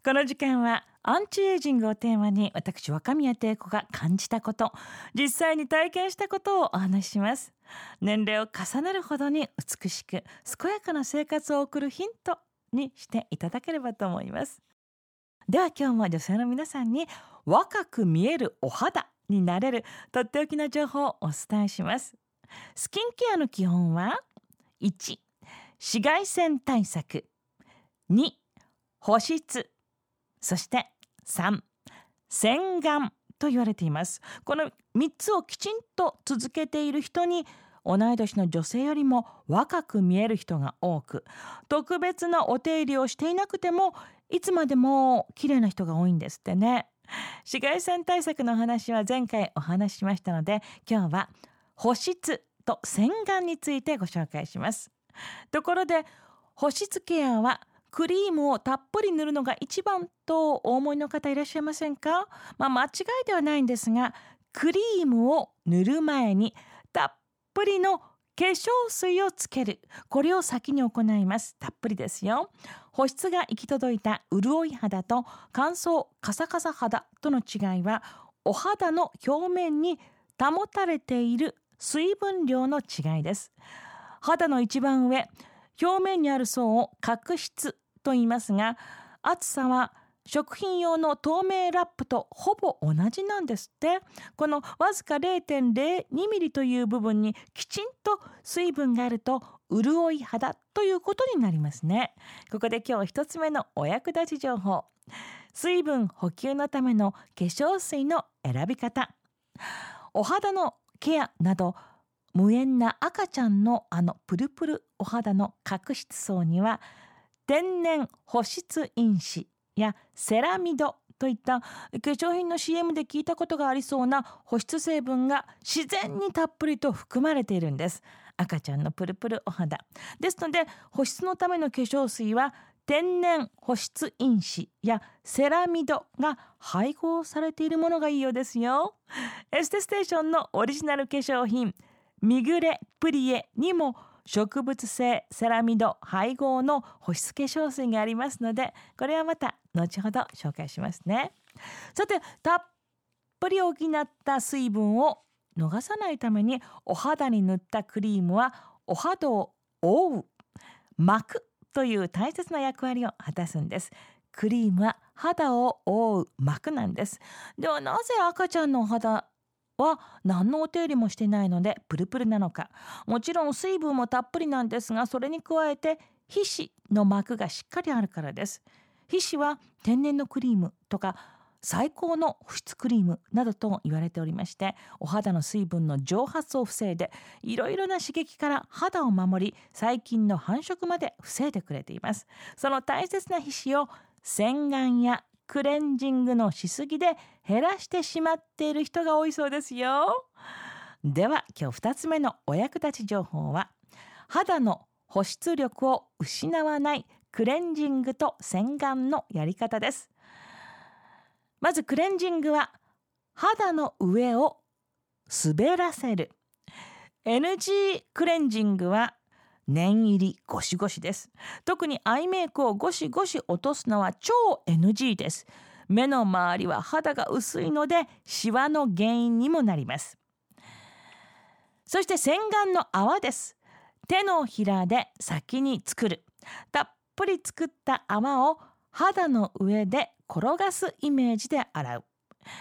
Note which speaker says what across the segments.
Speaker 1: この時間はアンチエイジングをテーマに、私若宮貞子が感じたこと、実際に体験したことをお話しします。年齢を重ねるほどに美しく健やかな生活を送るヒントにしていただければと思います。では今日も女性の皆さんに若く見えるお肌になれるとっておきの情報をお伝えします。スキンケアの基本は1、紫外線対策、2、保湿、そして3、洗顔と言われています。この3つをきちんと続けている人に、同い年の女性よりも若く見える人が多く、特別なお手入れをしていなくてもいつまでも綺麗な人が多いんですってね。紫外線対策の話は前回お話ししましたので、今日は保湿と洗顔についてご紹介します。ところで、保湿ケアはクリームをたっぷり塗るのが一番とお思いの方いらっしゃいませんか？間違いではないんですが、クリームを塗る前にたっぷりの化粧水をつける、これを先に行います。たっぷりですよ。保湿が行き届いた潤い肌と乾燥カサカサ肌との違いは、お肌の表面に保たれている水分量の違いです。肌の一番上、表面にある層を角質と言いますが、厚さは食品用の透明ラップとほぼ同じなんですって。このわずか 0.02 ミリという部分にきちんと水分があると潤い肌ということになりますね。ここで今日一つ目のお役立ち情報。水分補給のための化粧水の選び方。お肌のケアなど、無縁な赤ちゃんのプルプルお肌の角質層には、天然保湿因子やセラミドといった化粧品の CM で聞いたことがありそうな保湿成分が自然にたっぷりと含まれているんです。赤ちゃんのプルプルお肌ですので、保湿のための化粧水は天然保湿因子やセラミドが配合されているものがいいようですよ。エステステーションのオリジナル化粧品ミグレプリエにも植物性セラミド配合の保湿化粧水がありますので、これはまた後ほど紹介しますね。さて、たっぷり補った水分を逃さないために、お肌に塗ったクリームはお肌を覆う膜という大切な役割を果たすんです。クリームは肌を覆う膜なんです。ではなぜ赤ちゃんのお肌は何のお手入れもしてないのでプルプルなのか。もちろん水分もたっぷりなんですが、それに加えて皮脂の膜がしっかりあるからです。皮脂は天然のクリームとか最高の保湿クリームなどと言われておりまして、お肌の水分の蒸発を防いで、いろいろな刺激から肌を守り、細菌の繁殖まで防いでくれています。その大切な皮脂を洗顔やクレンジングのしすぎで減らしてしまっている人が多いそうですよ。では今日2つ目のお役立ち情報は、肌の保湿力を失わないクレンジングと洗顔のやり方です。まずクレンジングは肌の上を滑らせる。 NG クレンジングは念入りゴシゴシです。特にアイメイクをゴシゴシ落とすのは超 NG です。目の周りは肌が薄いのでシワの原因にもなります。そして洗顔の泡です。手のひらで先に作る。たっぷり作った泡を肌の上で転がすイメージで洗う。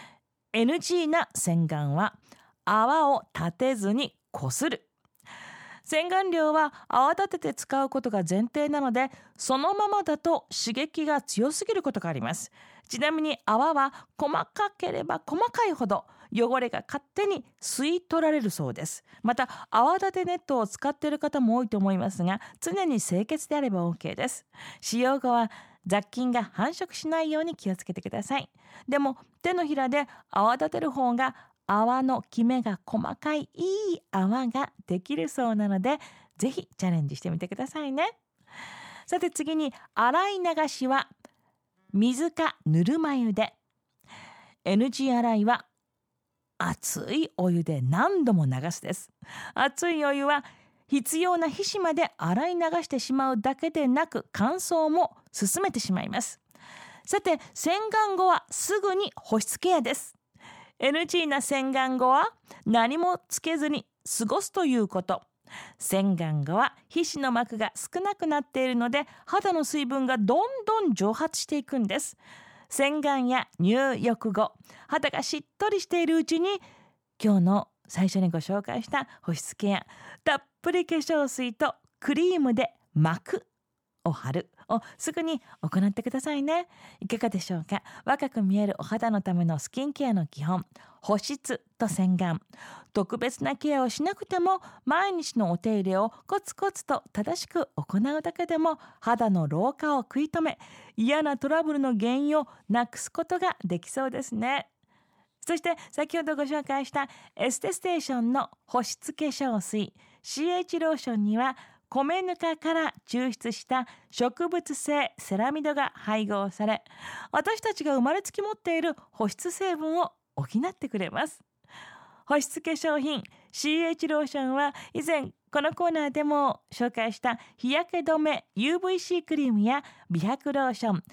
Speaker 1: NG な洗顔は泡を立てずにこする。洗顔料は泡立てて使うことが前提なので、そのままだと刺激が強すぎることがあります。ちなみに泡は細かければ細かいほど汚れが勝手に吸い取られるそうです。また泡立てネットを使っている方も多いと思いますが、常に清潔であれば OK です。使用後は雑菌が繁殖しないように気をつけてください。でも手のひらで泡立てる方が泡のきめが細かいいい泡ができるそうなので、ぜひチャレンジしてみてくださいね。さて次に洗い流しは水かぬるま湯で。 NG 洗いは熱いお湯で何度も流すです。熱いお湯は必要な皮脂まで洗い流してしまうだけでなく、乾燥も進めてしまいます。 さて、洗顔後はすぐに保湿ケアです。NG な洗顔後は何もつけずに過ごすということ。洗顔後は皮脂の膜が少なくなっているので、肌の水分がどんどん蒸発していくんです。洗顔や入浴後、肌がしっとりしているうちに、今日の最初にご紹介した保湿ケア、たっぷり化粧水とクリームで膜を貼るをすぐに行ってくださいね。いかがでしょうか。若く見えるお肌のためのスキンケアの基本、保湿と洗顔。特別なケアをしなくても、毎日のお手入れをコツコツと正しく行うだけでも、肌の老化を食い止め、嫌なトラブルの原因をなくすことができそうですね。そして先ほどご紹介したエステステーションの保湿化粧水 CH ローションには、米ぬかから抽出した植物性セラミドが配合され、私たちが生まれつき持っている保湿成分を補ってくれます。保湿化粧品 CH ローションは、以前このコーナーでも紹介した日焼け止め UVC クリームや美白ローション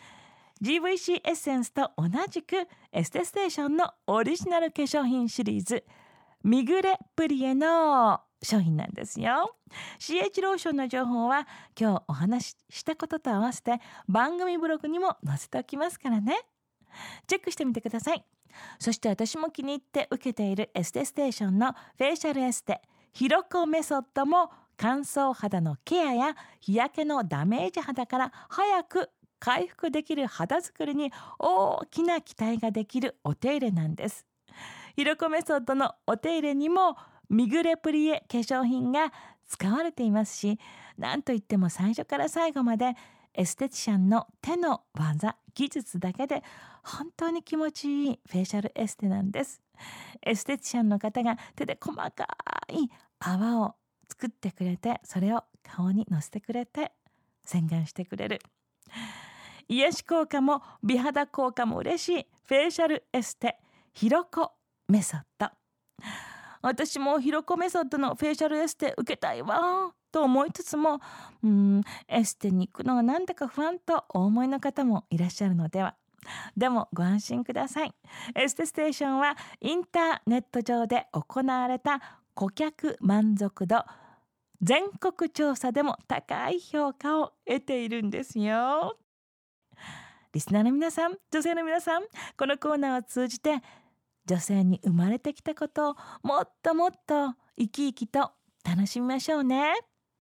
Speaker 1: GVC エッセンスと同じくエステステーションのオリジナル化粧品シリーズミグレプリエの商品なんですよ。 CH ローションの情報は今日お話ししたことと合わせて番組ブログにも載せておきますからね。チェックしてみてください。そして私も気に入って受けているエステステーションのフェイシャルエステヒロコメソッドも、乾燥肌のケアや日焼けのダメージ肌から早く回復できる肌作りに大きな期待ができるお手入れなんです。ヒロコメソッドのお手入れにもミグレプリエ化粧品が使われていますし、なんといっても最初から最後までエステティシャンの手の技技術だけで本当に気持ちいいフェイシャルエステなんです。エステティシャンの方が手で細かい泡を作ってくれて、それを顔にのせてくれて洗顔してくれる。癒し効果も美肌効果も嬉しいフェイシャルエステヒロコメソッド。私もヒロコメソッドのフェイシャルエステ受けたいわと思いつつも、エステに行くのがなんだか不安とお思いの方もいらっしゃるのでは。でもご安心ください。エステステーションはインターネット上で行われた顧客満足度全国調査でも高い評価を得ているんですよ。リスナーの皆さん、女性の皆さん、このコーナーを通じて女性に生まれてきたことをもっともっと生き生きと楽しみましょうね。